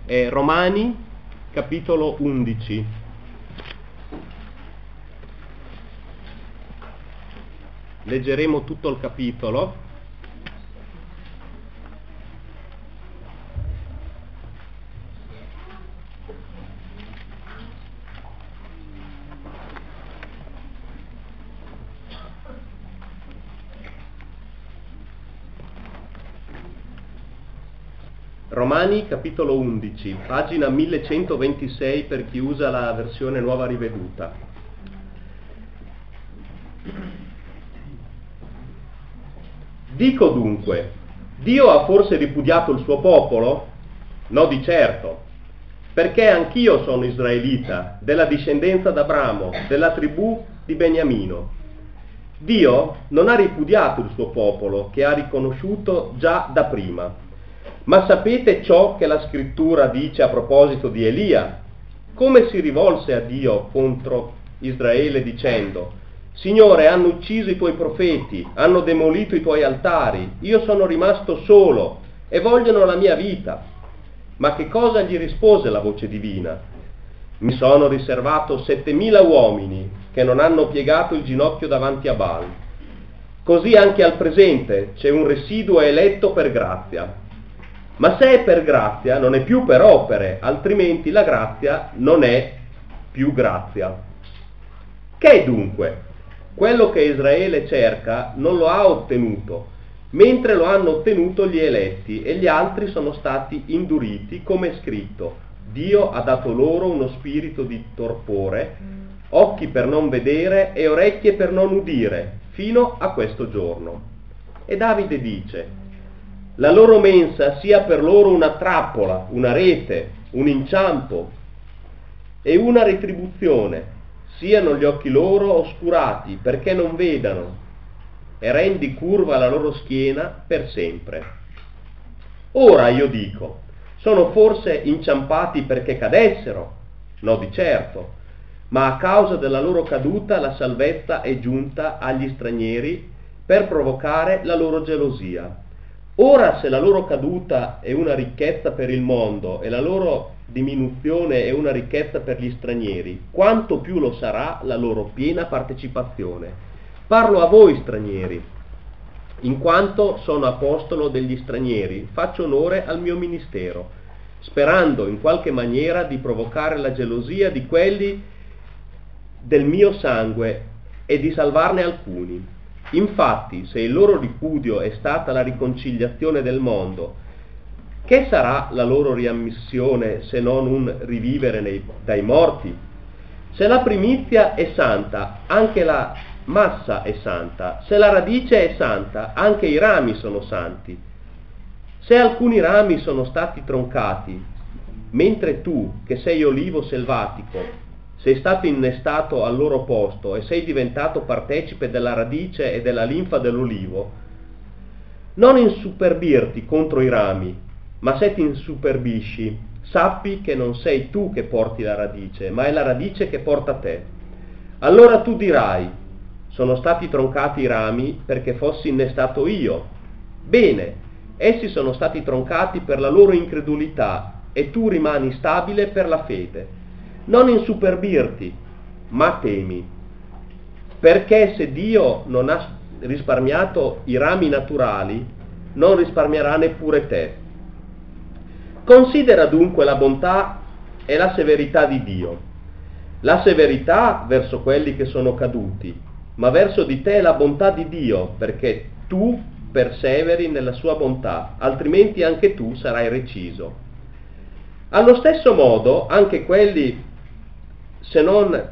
Romani, capitolo 11. Leggeremo tutto il capitolo. Romani capitolo 11, pagina 1126 per chi usa la versione nuova riveduta. Dico dunque, Dio ha forse ripudiato il suo popolo? No, di certo, perché anch'io sono israelita, della discendenza d'Abramo, della tribù di Beniamino. Dio non ha ripudiato il suo popolo, che ha riconosciuto già da prima. Ma sapete ciò che la scrittura dice a proposito di Elia? Come si rivolse a Dio contro Israele dicendo: Signore, hanno ucciso i tuoi profeti, hanno demolito i tuoi altari, io sono rimasto solo e vogliono la mia vita. Ma che cosa gli rispose la voce divina? Mi sono riservato 7000 uomini che non hanno piegato il ginocchio davanti a Baal. Così anche al presente c'è un residuo eletto per grazia. Ma se è per grazia, non è più per opere, altrimenti la grazia non è più grazia. Che dunque? Quello che Israele cerca non lo ha ottenuto, mentre lo hanno ottenuto gli eletti, e gli altri sono stati induriti, come è scritto: Dio ha dato loro uno spirito di torpore, occhi per non vedere e orecchie per non udire, fino a questo giorno. E Davide dice: la loro mensa sia per loro una trappola, una rete, un inciampo e una retribuzione, siano gli occhi loro oscurati perché non vedano, e rendi curva la loro schiena per sempre. Ora io dico, sono forse inciampati perché cadessero? No, di certo, ma a causa della loro caduta la salvezza è giunta agli stranieri per provocare la loro gelosia. Ora, se la loro caduta è una ricchezza per il mondo e la loro diminuzione è una ricchezza per gli stranieri, quanto più lo sarà la loro piena partecipazione. Parlo a voi stranieri, in quanto sono apostolo degli stranieri, faccio onore al mio ministero, sperando in qualche maniera di provocare la gelosia di quelli del mio sangue e di salvarne alcuni. Infatti, se il loro ripudio è stata la riconciliazione del mondo, che sarà la loro riammissione se non un rivivere dai morti? Se la primizia è santa, anche la massa è santa. Se la radice è santa, anche i rami sono santi. Se alcuni rami sono stati troncati, mentre tu, che sei olivo selvatico, sei stato innestato al loro posto e sei diventato partecipe della radice e della linfa dell'olivo, non insuperbirti contro i rami, ma se ti insuperbisci, sappi che non sei tu che porti la radice, ma è la radice che porta te. Allora tu dirai: sono stati troncati i rami perché fossi innestato io. Bene, essi sono stati troncati per la loro incredulità e tu rimani stabile per la fede. Non insuperbirti, ma temi, perché se Dio non ha risparmiato i rami naturali, non risparmierà neppure te. Considera dunque la bontà e la severità di Dio. La severità verso quelli che sono caduti, ma verso di te la bontà di Dio, perché tu perseveri nella sua bontà, altrimenti anche tu sarai reciso. Allo stesso modo, anche quelli, se non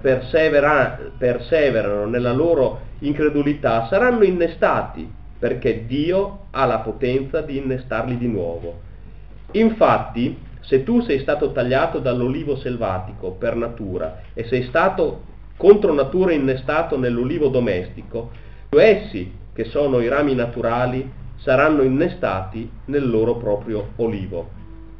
perseverano nella loro incredulità, saranno innestati, perché Dio ha la potenza di innestarli di nuovo. Infatti, se tu sei stato tagliato dall'olivo selvatico per natura e sei stato contro natura innestato nell'olivo domestico, essi, che sono i rami naturali, saranno innestati nel loro proprio olivo.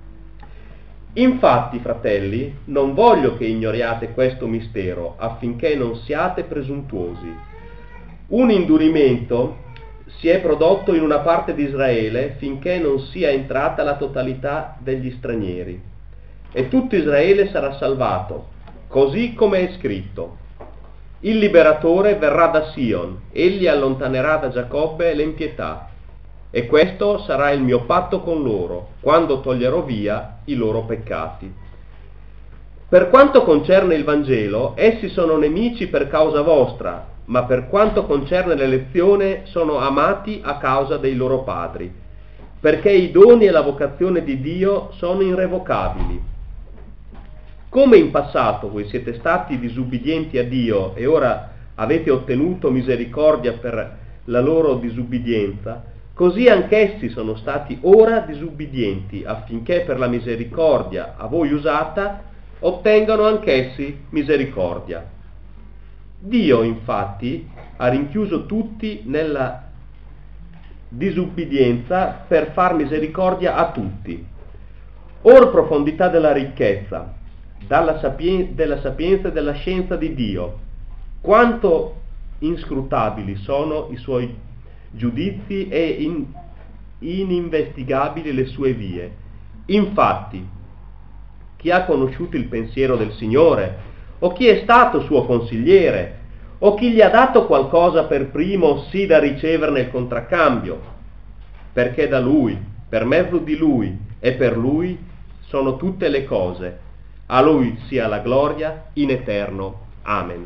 Infatti, fratelli, non voglio che ignoriate questo mistero, affinché non siate presuntuosi. Un indurimento si è prodotto in una parte di Israele finché non sia entrata la totalità degli stranieri. e tutto Israele sarà salvato, così come è scritto. Il liberatore verrà da Sion, egli allontanerà da Giacobbe l'impietà, e questo sarà il mio patto con loro, quando toglierò via i loro peccati. Per quanto concerne il Vangelo, essi sono nemici per causa vostra, ma per quanto concerne l'elezione sono amati a causa dei loro padri, perché i doni e la vocazione di Dio sono irrevocabili. Come in passato voi siete stati disubbidienti a Dio e ora avete ottenuto misericordia per la loro disubbidienza, così anch'essi sono stati ora disubbidienti, affinché per la misericordia a voi usata ottengano anch'essi misericordia. Dio, infatti, ha rinchiuso tutti nella disubbidienza per far misericordia a tutti. Or profondità della ricchezza, della sapienza e della scienza di Dio, quanto inscrutabili sono i suoi giudizi e ininvestigabili le sue vie. Infatti, chi ha conosciuto il pensiero del Signore, o chi è stato suo consigliere, o chi gli ha dato qualcosa per primo sì da riceverne il contraccambio, perché da Lui, per mezzo di Lui e per Lui sono tutte le cose. A Lui sia la gloria in eterno. Amen.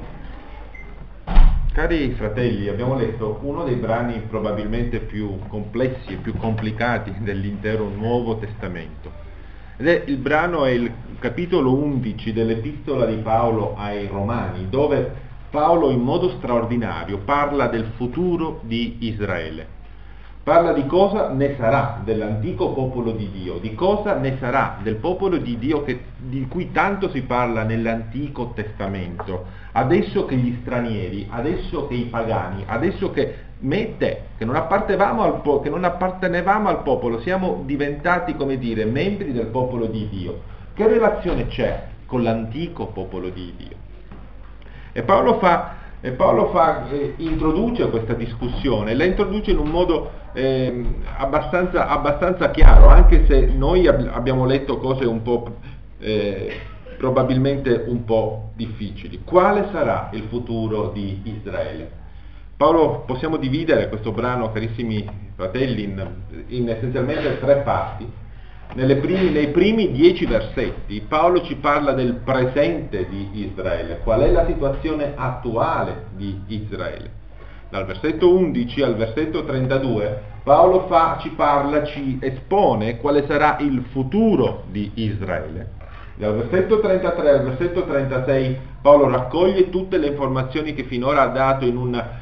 Cari fratelli, abbiamo letto uno dei brani probabilmente più complessi e più complicati dell'intero Nuovo Testamento. È il capitolo 11 dell'Epistola di Paolo ai Romani, dove Paolo in modo straordinario parla del futuro di Israele. Parla di cosa ne sarà dell'antico popolo di Dio, di cosa ne sarà del popolo di Dio di cui tanto si parla nell'Antico Testamento, adesso che gli stranieri, adesso che i pagani, adesso che me e te, che non appartenevamo al popolo, siamo diventati, come dire, membri del popolo di Dio. Che relazione c'è con l'antico popolo di Dio? E Paolo introduce questa discussione, la introduce in un modo abbastanza chiaro, anche se noi abbiamo letto cose un po' probabilmente un po' difficili. Quale sarà il futuro di Israele? Paolo, possiamo dividere questo brano, carissimi fratelli, in essenzialmente 3 parti. Nei primi 10 versetti Paolo ci parla del presente di Israele, qual è la situazione attuale di Israele. Dal versetto 11 al versetto 32 Paolo ci espone quale sarà il futuro di Israele. Dal versetto 33 al versetto 36 Paolo raccoglie tutte le informazioni che finora ha dato in una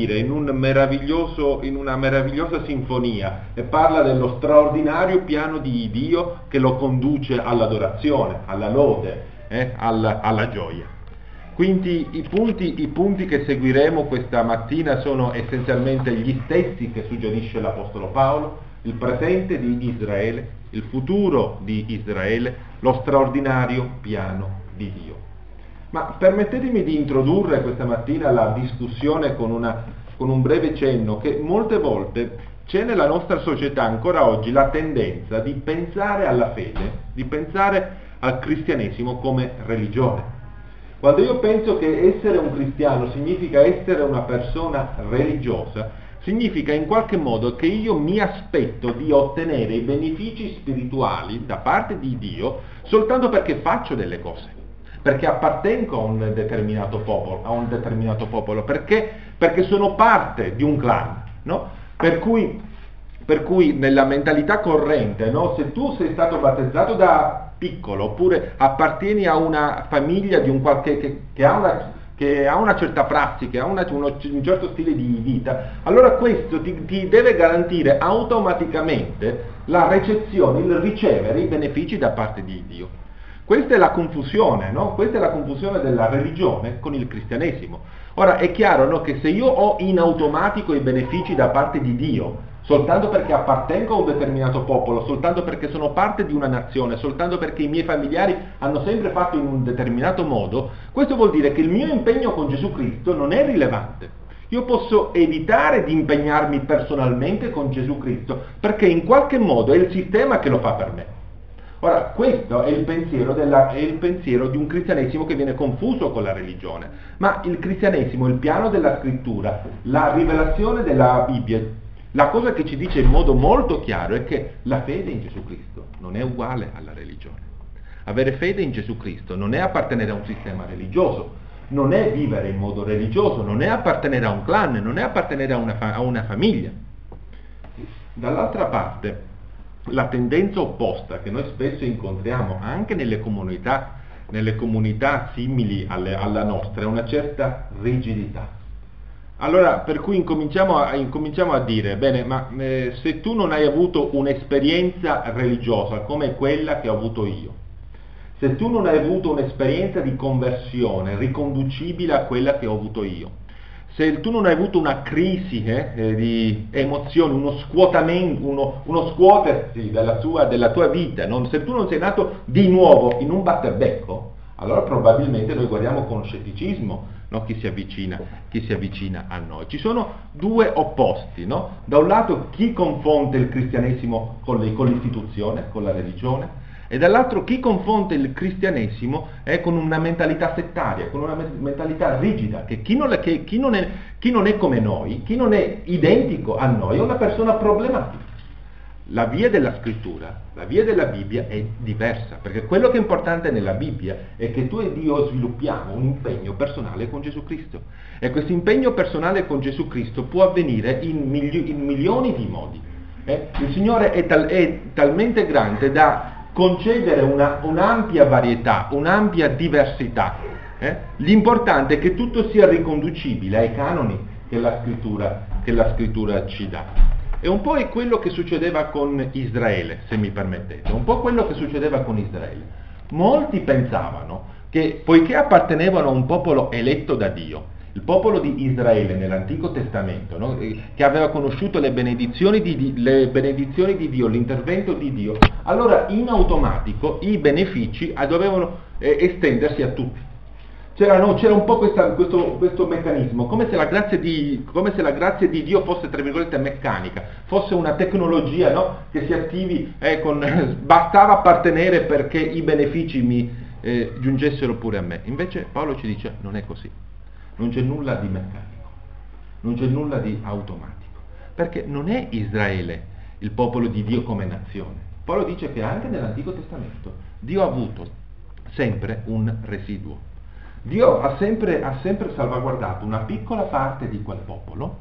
meravigliosa sinfonia e parla dello straordinario piano di Dio che lo conduce all'adorazione, alla lode, alla gioia. Quindi i punti che seguiremo questa mattina sono essenzialmente gli stessi che suggerisce l'Apostolo Paolo: il presente di Israele, il futuro di Israele, lo straordinario piano di Dio. Ma permettetemi di introdurre questa mattina la discussione con un breve cenno che molte volte c'è nella nostra società ancora oggi la tendenza di pensare alla fede, di pensare al cristianesimo come religione. Quando io penso che essere un cristiano significa essere una persona religiosa, significa in qualche modo che io mi aspetto di ottenere i benefici spirituali da parte di Dio soltanto perché faccio delle cose, perché appartengo a un determinato popolo, perché sono parte di un clan, no? Per cui nella mentalità corrente, no? Se tu sei stato battezzato da piccolo oppure appartieni a una famiglia di che ha una certa prassi, che ha un certo stile di vita, allora questo ti deve garantire automaticamente la ricezione, il ricevere i benefici da parte di Dio. Questa è la confusione, no? Questa è la confusione della religione con il cristianesimo. Ora è chiaro, no, che se io ho in automatico i benefici da parte di Dio soltanto perché appartengo a un determinato popolo, soltanto perché sono parte di una nazione, soltanto perché i miei familiari hanno sempre fatto in un determinato modo, questo vuol dire che il mio impegno con Gesù Cristo non è rilevante. Io posso evitare di impegnarmi personalmente con Gesù Cristo, perché in qualche modo è il sistema che lo fa per me. Ora, questo è il pensiero, è il pensiero di un cristianesimo che viene confuso con la religione, ma il cristianesimo, il piano della scrittura, la rivelazione della Bibbia, la cosa che ci dice in modo molto chiaro è che la fede in Gesù Cristo non è uguale alla religione. Avere fede in Gesù Cristo non è appartenere a un sistema religioso, non è vivere in modo religioso, non è appartenere a un clan, non è appartenere a una famiglia. Dall'altra parte, la tendenza opposta che noi spesso incontriamo anche nelle comunità simili alla nostra è una certa rigidità. Allora, per cui incominciamo a dire, bene, ma se tu non hai avuto un'esperienza religiosa come quella che ho avuto io, se tu non hai avuto un'esperienza di conversione riconducibile a quella che ho avuto io, se tu non hai avuto una crisi di emozioni, uno scuotamento, uno scuotersi della tua vita, se tu non sei nato di nuovo in un batterbecco, allora probabilmente noi guardiamo con scetticismo, no, chi si avvicina a noi. Ci sono due opposti, no? Da un lato chi confonde il cristianesimo con l'istituzione, con la religione, e dall'altro chi confonde il cristianesimo con una mentalità settaria, con una mentalità rigida, che chi non è come noi, chi non è identico a noi, è una persona problematica. La via della scrittura, la via della Bibbia è diversa, perché quello che è importante nella Bibbia è che tu e Dio sviluppiamo un impegno personale con Gesù Cristo, e questo impegno personale con Gesù Cristo può avvenire in milioni di modi. Il Signore è talmente grande da concedere un'ampia varietà, un'ampia diversità. L'importante è che tutto sia riconducibile ai canoni che la scrittura ci dà. È un po' quello che succedeva con Israele, se mi permettete, un po' quello che succedeva con Israele. Molti pensavano che, poiché appartenevano a un popolo eletto da Dio, il popolo di Israele nell'Antico Testamento, no? Che aveva conosciuto le benedizioni di Dio, l'intervento di Dio, allora in automatico i benefici dovevano estendersi a tutti. C'era un po' questo meccanismo, come se la grazia di Dio fosse, tra virgolette, meccanica, fosse una tecnologia, no? Che si attivi bastava appartenere perché i benefici mi giungessero pure a me. Invece Paolo ci dice non è così. Non c'è nulla di meccanico, non c'è nulla di automatico, perché non è Israele il popolo di Dio come nazione. Paolo dice che anche nell'Antico Testamento Dio ha avuto sempre un residuo. Dio ha sempre salvaguardato una piccola parte di quel popolo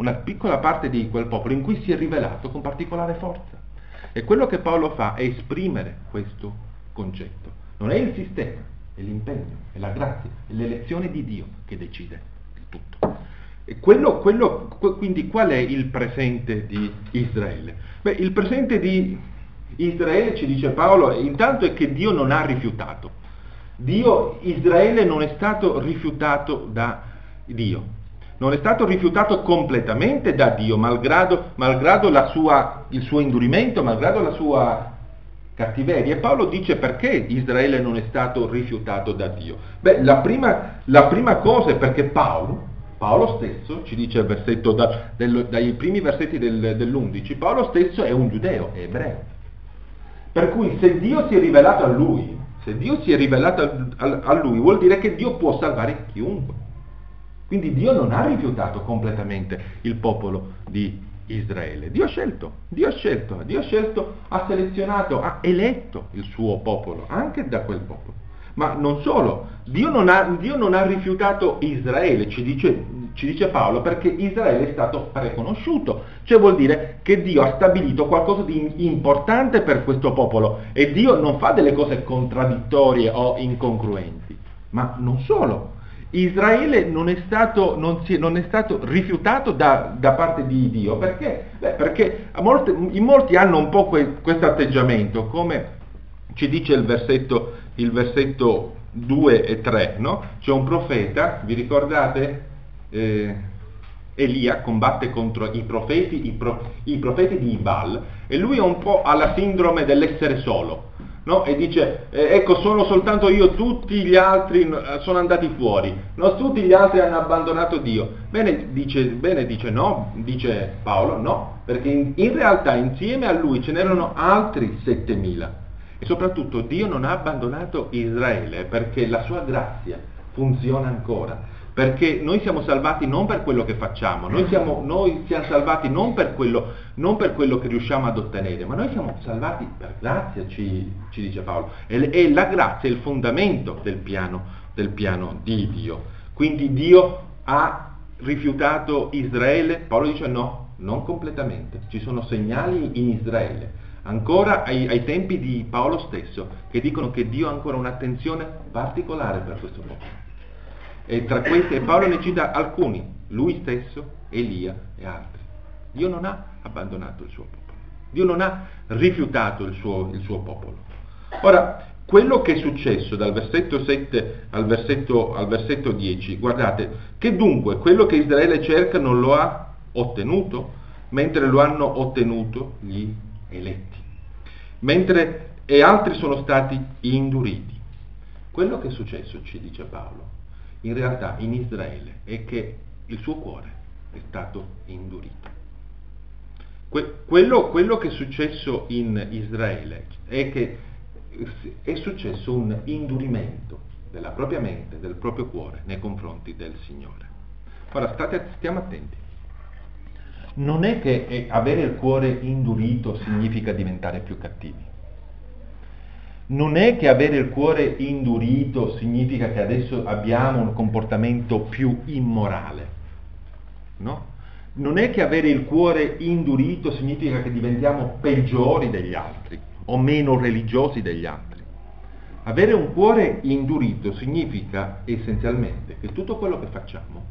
in cui si è rivelato con particolare forza. E quello che Paolo fa è esprimere questo concetto. Non è il sistema, è l'impegno, è la grazia, è l'elezione di Dio che decide il tutto. E quindi qual è il presente di Israele? Beh, il presente di Israele, ci dice Paolo, intanto è che Dio non ha rifiutato. Israele non è stato rifiutato da Dio, non è stato rifiutato completamente da Dio, malgrado il suo indurimento, malgrado la sua cattiveria. E Paolo dice perché Israele non è stato rifiutato da Dio. Beh, la prima cosa è perché Paolo stesso, ci dice il versetto dai primi versetti dell'11, Paolo stesso è un giudeo, è ebreo. Per cui se Dio si è rivelato a lui, vuol dire che Dio può salvare chiunque. Quindi Dio non ha rifiutato completamente il popolo di Israele. Dio ha scelto, ha selezionato, ha eletto il suo popolo, anche da quel popolo. Ma non solo, Dio non ha rifiutato Israele, ci dice Paolo, perché Israele è stato preconosciuto. Cioè vuol dire che Dio ha stabilito qualcosa di importante per questo popolo, e Dio non fa delle cose contraddittorie o incongruenti. Ma non solo, Israele non è stato rifiutato da parte di Dio. Perché? Perché in molti hanno un po' questo atteggiamento, come ci dice il versetto 2 e 3, no? C'è un profeta, vi ricordate? Elia combatte contro i profeti di Baal, e lui è un po' alla sindrome dell'essere solo, no? E dice, ecco, sono soltanto io, tutti gli altri sono andati fuori, no? Tutti gli altri hanno abbandonato Dio. Dice Paolo, no, perché in realtà insieme a lui ce n'erano altri 7.000, E soprattutto Dio non ha abbandonato Israele perché la sua grazia funziona ancora. Perché noi siamo salvati non per quello che facciamo, noi siamo salvati non per quello che riusciamo ad ottenere, ma noi siamo salvati per grazia, ci dice Paolo. E la grazia è il fondamento del piano di Dio. Quindi Dio ha rifiutato Israele? Paolo dice no, non completamente. Ci sono segnali in Israele, ancora ai tempi di Paolo stesso, che dicono che Dio ha ancora un'attenzione particolare per questo popolo. E tra questi Paolo ne cita alcuni, lui stesso, Elia e altri. Dio non ha abbandonato il suo popolo, Dio non ha rifiutato il suo popolo. Ora, quello che è successo dal versetto 7 al versetto 10, guardate, che dunque quello che Israele cerca non lo ha ottenuto, mentre lo hanno ottenuto gli eletti, e altri sono stati induriti. Quello che è successo, ci dice Paolo, in realtà in Israele è che il suo cuore è stato indurito. Quello che è successo in Israele è che è successo un indurimento della propria mente, del proprio cuore nei confronti del Signore. Ora stiamo attenti. Non è che avere il cuore indurito significa diventare più cattivi. Non è che avere il cuore indurito significa che adesso abbiamo un comportamento più immorale, no? Non è che avere il cuore indurito significa che diventiamo peggiori degli altri o meno religiosi degli altri. Avere un cuore indurito significa essenzialmente che tutto quello che facciamo,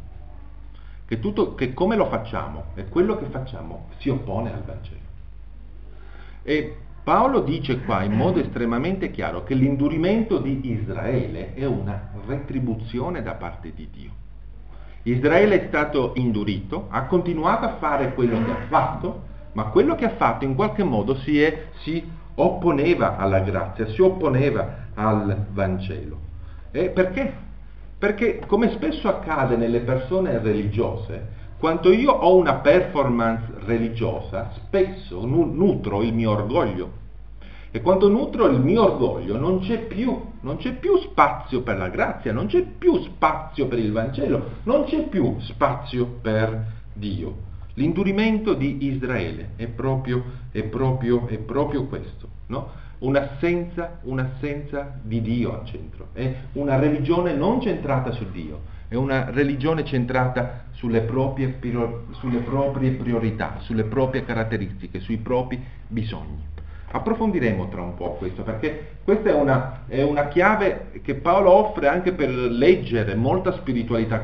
che come lo facciamo e quello che facciamo si oppone al Vangelo. E Paolo dice qua in modo estremamente chiaro che l'indurimento di Israele è una retribuzione da parte di Dio. Israele è stato indurito, ha continuato a fare quello che ha fatto, ma quello che ha fatto in qualche modo si opponeva alla grazia, si opponeva al Vangelo. E perché? Perché, come spesso accade nelle persone religiose, quando io ho una performance religiosa, spesso nutro il mio orgoglio. E quando nutro il mio orgoglio non c'è più spazio per la grazia, non c'è più spazio per il Vangelo, non c'è più spazio per Dio. L'indurimento di Israele è proprio questo, no? Un'assenza di Dio al centro. È una religione non centrata su Dio. È una religione centrata sulle proprie priorità, sulle proprie caratteristiche, sui propri bisogni. Approfondiremo tra un po' questo, perché questa è una chiave che Paolo offre anche per leggere molta spiritualità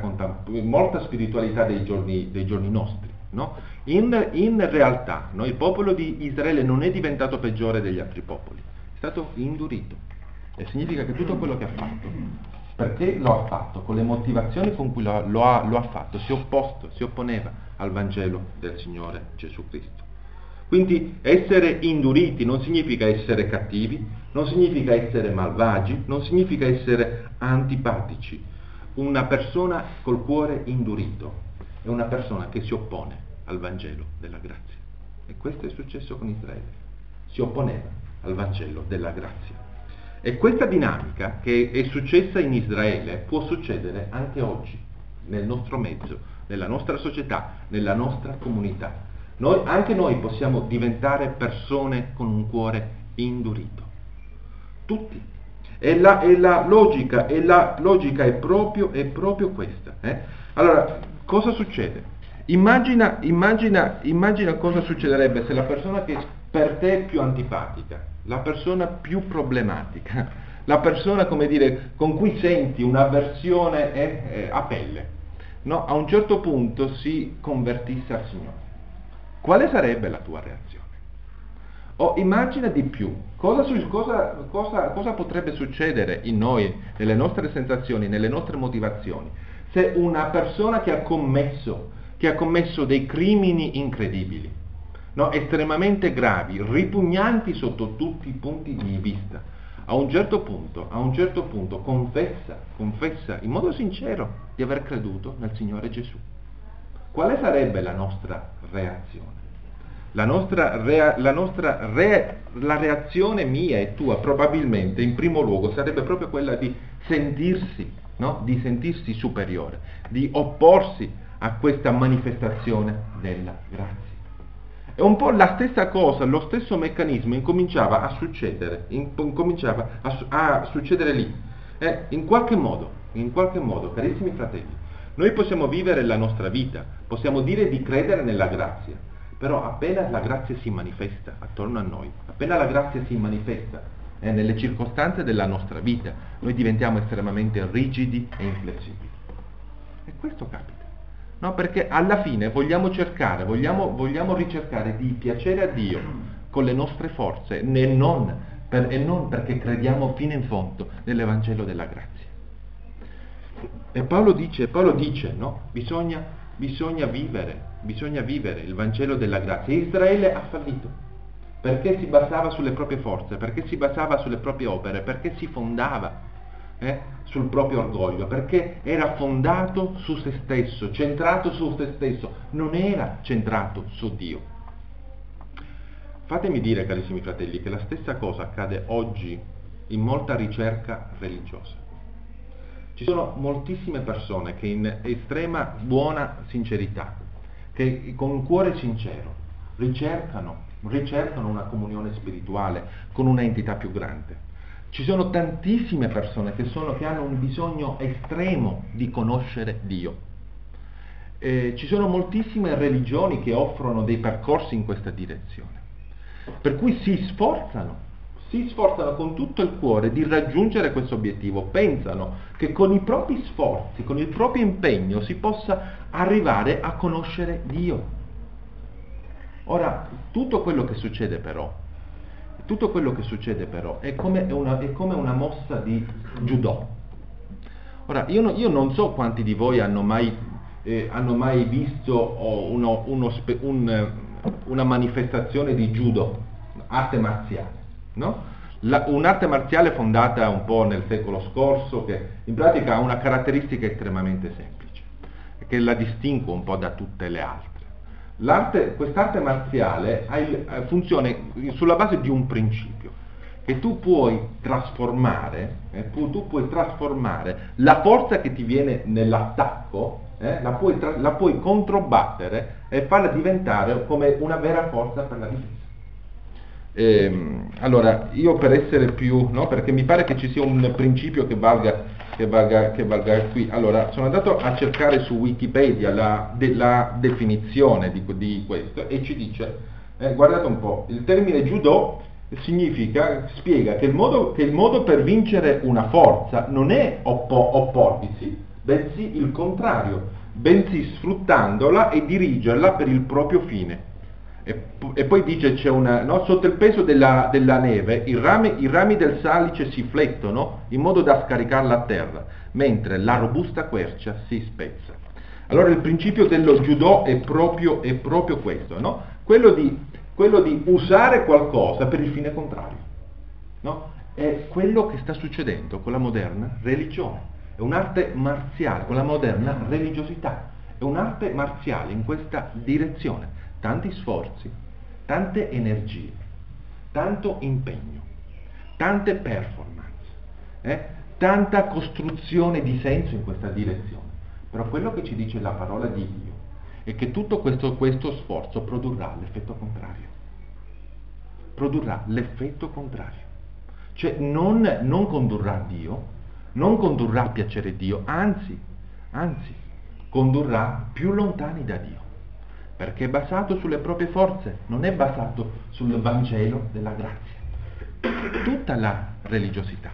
dei giorni nostri. No? In realtà il popolo di Israele non è diventato peggiore degli altri popoli, è stato indurito. E significa che tutto quello che ha fatto, perché lo ha fatto, con le motivazioni con cui lo ha fatto, si opponeva al Vangelo del Signore Gesù Cristo. Quindi essere induriti non significa essere cattivi, non significa essere malvagi, non significa essere antipatici. Una persona col cuore indurito è una persona che si oppone al Vangelo della grazia. E questo è successo con Israele. Si opponeva al Vangelo della grazia. E questa dinamica che è successa in Israele può succedere anche oggi, nel nostro mezzo, nella nostra società, nella nostra comunità. Anche noi possiamo diventare persone con un cuore indurito. Tutti. E la logica è proprio questa. Allora, cosa succede? Immagina cosa succederebbe se la persona che per te è più antipatica, la persona più problematica, la persona, come dire, con cui senti un'avversione a pelle, no? A un certo punto si convertisse al Signore. Quale sarebbe la tua reazione? O immagina di più, cosa potrebbe succedere in noi, nelle nostre sensazioni, nelle nostre motivazioni, se una persona che ha commesso dei crimini incredibili, no? Estremamente gravi, ripugnanti sotto tutti i punti di vista, a un certo punto confessa in modo sincero di aver creduto nel Signore Gesù. Quale sarebbe la nostra reazione? la reazione mia e tua probabilmente in primo luogo sarebbe proprio quella di sentirsi, no? Di sentirsi superiore, di opporsi a questa manifestazione della grazia. E un po' la stessa cosa, lo stesso meccanismo incominciava a succedere lì. In qualche modo, carissimi fratelli, noi possiamo vivere la nostra vita, possiamo dire di credere nella grazia, però appena la grazia si manifesta attorno a noi, appena la grazia si manifesta nelle circostanze della nostra vita, noi diventiamo estremamente rigidi e inflessibili. E questo capita. No, perché alla fine vogliamo ricercare di piacere a Dio con le nostre forze e non perché crediamo fino in fondo nell'Evangelo della grazia. E Paolo dice, no? Bisogna vivere il Vangelo della grazia. Israele ha fallito perché si basava sulle proprie forze, perché si basava sulle proprie opere, perché si fondava sul proprio orgoglio, perché era fondato su se stesso, centrato su se stesso, non era centrato su Dio. Fatemi dire, carissimi fratelli, che la stessa cosa accade oggi in molta ricerca religiosa. Ci sono moltissime persone che in estrema buona sincerità, che con un cuore sincero ricercano una comunione spirituale con una entità più grande. Ci sono tantissime persone che hanno un bisogno estremo di conoscere Dio. Ci sono moltissime religioni che offrono dei percorsi in questa direzione, per cui si sforzano con tutto il cuore di raggiungere questo obiettivo, pensano che con i propri sforzi, con il proprio impegno si possa arrivare a conoscere Dio. Ora, tutto quello che succede però è come una mossa di judo. Ora, io non so quanti di voi hanno mai visto una manifestazione di judo, arte marziale, no? Un'arte marziale fondata un po' nel secolo scorso, che in pratica ha una caratteristica estremamente semplice, che la distingue un po' da tutte le altre. Quest'arte marziale funziona sulla base di un principio, che tu puoi trasformare la forza che ti viene nell'attacco, la puoi controbattere e farla diventare come una vera forza per la difesa. Allora, io per essere più, no, perché mi pare che ci sia un principio che valga qui. Allora, sono andato a cercare su Wikipedia la definizione di questo e ci dice, guardate un po', il termine judo spiega che il modo per vincere una forza non è opporvisi, bensì il contrario, bensì sfruttandola e dirigerla per il proprio fine. E poi dice sotto il peso della neve i rami del salice si flettono in modo da scaricarla a terra, mentre la robusta quercia si spezza. Allora il principio dello judo è proprio questo, no? Quello di usare qualcosa per il fine contrario, no? È quello che sta succedendo con la moderna religione, è un'arte marziale, con la moderna religiosità, è un'arte marziale in questa direzione. Tanti sforzi, tante energie, tanto impegno, tante performance, tanta costruzione di senso in questa direzione. Però quello che ci dice la parola di Dio è che tutto questo sforzo produrrà l'effetto contrario. Produrrà l'effetto contrario. Cioè non condurrà a Dio, non condurrà a piacere Dio, anzi, condurrà più lontani da Dio. Perché è basato sulle proprie forze, non è basato sul Vangelo della grazia. Tutta la religiosità.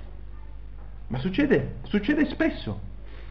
Ma succede spesso.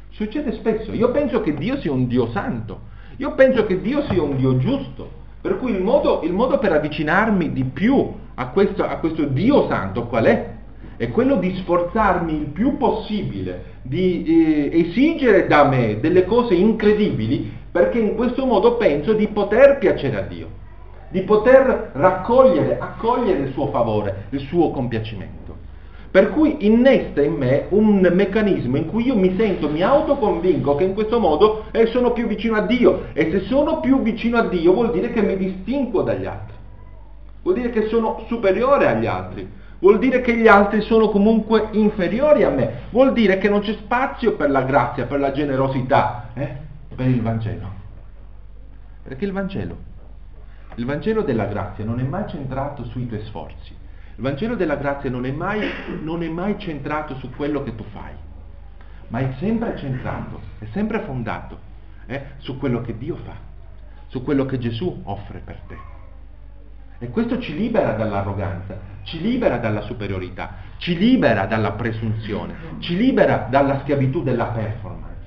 Io penso che Dio sia un Dio santo, io penso che Dio sia un Dio giusto, per cui il modo per avvicinarmi di più a questo Dio santo qual è? È quello di sforzarmi il più possibile, di esigere da me delle cose incredibili, perché in questo modo penso di poter piacere a Dio, di poter accogliere il suo favore, il suo compiacimento. Per cui innesta in me un meccanismo in cui io mi autoconvinco che in questo modo sono più vicino a Dio, e se sono più vicino a Dio vuol dire che mi distinguo dagli altri, vuol dire che sono superiore agli altri, vuol dire che gli altri sono comunque inferiori a me, vuol dire che non c'è spazio per la grazia, per la generosità, per il Vangelo. Perché il Vangelo della grazia non è mai centrato sui tuoi sforzi. Il Vangelo della grazia non è mai centrato su quello che tu fai, ma è sempre centrato, è sempre fondato su quello che Dio fa, su quello che Gesù offre per te. E questo ci libera dall'arroganza, ci libera dalla superiorità, ci libera dalla presunzione, ci libera dalla schiavitù della performance,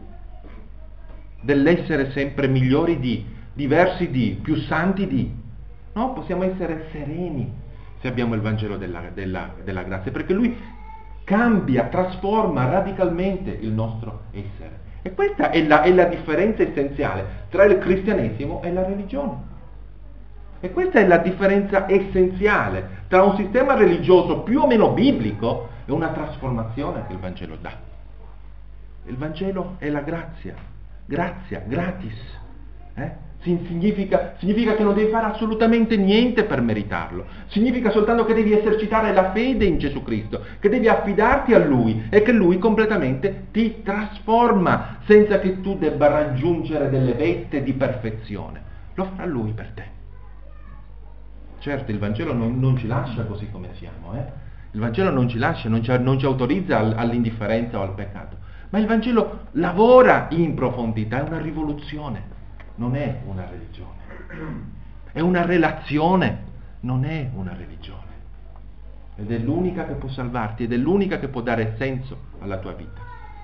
dell'essere sempre migliori di, diversi di, più santi di. No, possiamo essere sereni se abbiamo il Vangelo della grazia, perché lui cambia, trasforma radicalmente il nostro essere. E questa è la differenza essenziale tra il cristianesimo e la religione. E questa è la differenza essenziale tra un sistema religioso più o meno biblico e una trasformazione che il Vangelo dà. Il Vangelo è la grazia, gratis. Significa che non devi fare assolutamente niente per meritarlo, significa soltanto che devi esercitare la fede in Gesù Cristo, che devi affidarti a Lui e che Lui completamente ti trasforma senza che tu debba raggiungere delle vette di perfezione. Lo farà Lui per te. Certo, il Vangelo non ci lascia così come siamo, Il Vangelo non ci lascia, non ci autorizza all'indifferenza o al peccato, ma il Vangelo lavora in profondità, è una rivoluzione. Non è una religione, è una relazione, non è una religione. Ed è l'unica che può salvarti, ed è l'unica che può dare senso alla tua vita.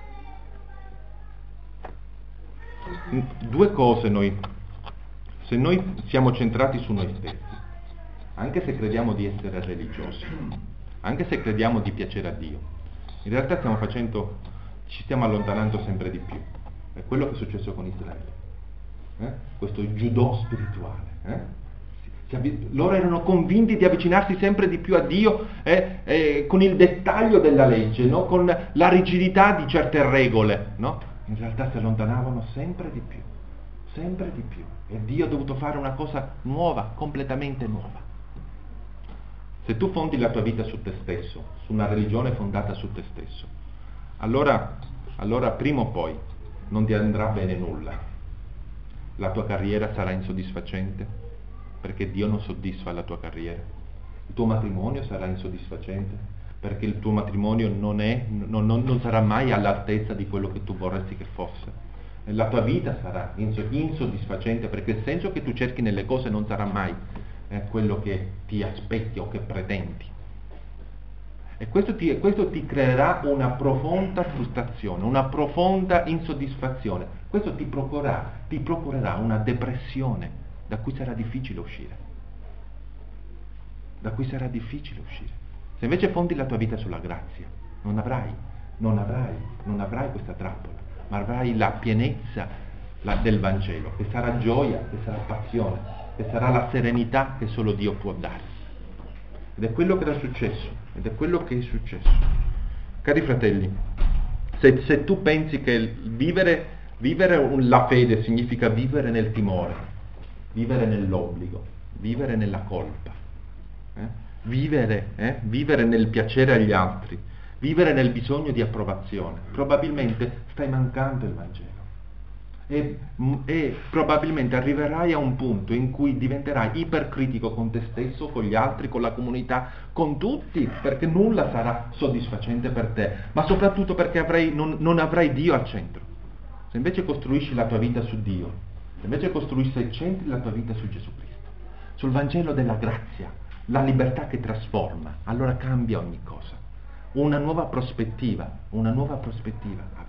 Due cose se noi siamo centrati su noi stessi, anche se crediamo di essere religiosi, anche se crediamo di piacere a Dio, in realtà ci stiamo allontanando sempre di più. È quello che è successo con Israele. Questo giudò spirituale. Loro erano convinti di avvicinarsi sempre di più a Dio con il dettaglio della legge, no? Con la rigidità di certe regole, no? In realtà si allontanavano sempre di più, e Dio ha dovuto fare una cosa nuova, completamente nuova. Se tu fondi la tua vita su te stesso, su una religione fondata su te stesso, allora prima o poi non ti andrà bene nulla. La tua carriera sarà insoddisfacente, perché Dio non soddisfa la tua carriera. Il tuo matrimonio sarà insoddisfacente, perché il tuo matrimonio non sarà mai all'altezza di quello che tu vorresti che fosse. La tua vita sarà insoddisfacente, perché il senso che tu cerchi nelle cose non sarà mai quello che ti aspetti o che pretendi. E questo ti creerà una profonda frustrazione, una profonda insoddisfazione. Questo ti procurerà una depressione da cui sarà difficile uscire. Se invece fondi la tua vita sulla grazia, non avrai questa trappola, ma avrai la pienezza del Vangelo, che sarà gioia, che sarà passione, che sarà la serenità che solo Dio può dare. Ed è quello che era successo, ed è quello che è successo. Cari fratelli, se tu pensi che vivere la fede significa vivere nel timore, vivere nell'obbligo, vivere nella colpa, vivere nel piacere agli altri, vivere nel bisogno di approvazione, probabilmente stai mancando il Vangelo. E probabilmente arriverai a un punto in cui diventerai ipercritico con te stesso, con gli altri, con la comunità, con tutti, perché nulla sarà soddisfacente per te, ma soprattutto perché non avrai Dio al centro. Se invece costruisci la tua vita su Dio, se invece costruisci e centri la tua vita su Gesù Cristo, sul Vangelo della grazia, la libertà che trasforma, allora cambia ogni cosa. Una nuova prospettiva avrai.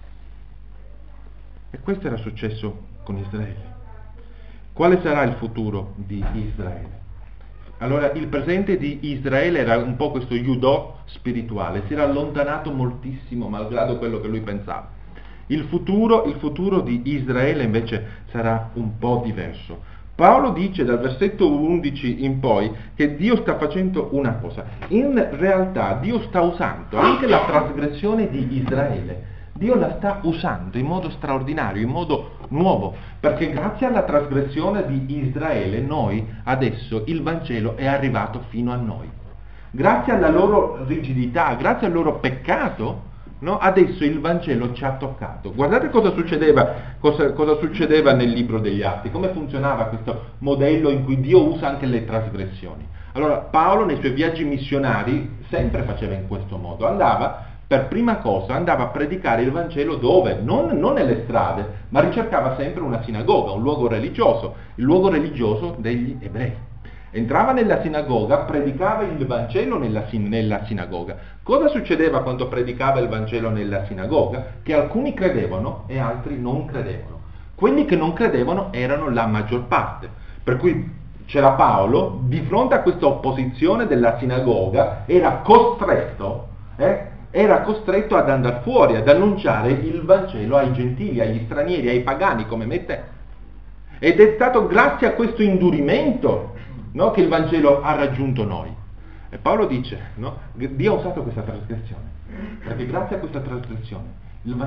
E questo era successo con Israele. Quale sarà il futuro di Israele? Allora, il presente di Israele era un po' questo Judò spirituale, si era allontanato moltissimo, malgrado quello che lui pensava. Il futuro di Israele invece sarà un po' diverso. Paolo dice dal versetto 11 in poi che Dio sta facendo una cosa. In realtà Dio sta usando anche la trasgressione di Israele. Dio la sta usando in modo straordinario, in modo nuovo, perché grazie alla trasgressione di Israele noi adesso il Vangelo è arrivato fino a noi. Grazie alla loro rigidità, grazie al loro peccato, no? Adesso il Vangelo ci ha toccato. Guardate cosa succedeva nel libro degli Atti, come funzionava questo modello in cui Dio usa anche le trasgressioni. Allora Paolo nei suoi viaggi missionari sempre faceva in questo modo, per prima cosa andava a predicare il Vangelo dove? Non nelle strade, ma ricercava sempre una sinagoga, un luogo religioso, il luogo religioso degli ebrei. Entrava nella sinagoga, predicava il Vangelo nella sinagoga. Cosa succedeva quando predicava il Vangelo nella sinagoga? Che alcuni credevano e altri non credevano. Quelli che non credevano erano la maggior parte. Per cui c'era Paolo, di fronte a questa opposizione della sinagoga, era costretto ad andare fuori, ad annunciare il Vangelo ai gentili, agli stranieri, ai pagani come me e te. Ed è stato grazie a questo indurimento, no, che il Vangelo ha raggiunto noi. E Paolo dice, no, Dio ha usato questa trasgressione, perché grazie a questa trasgressione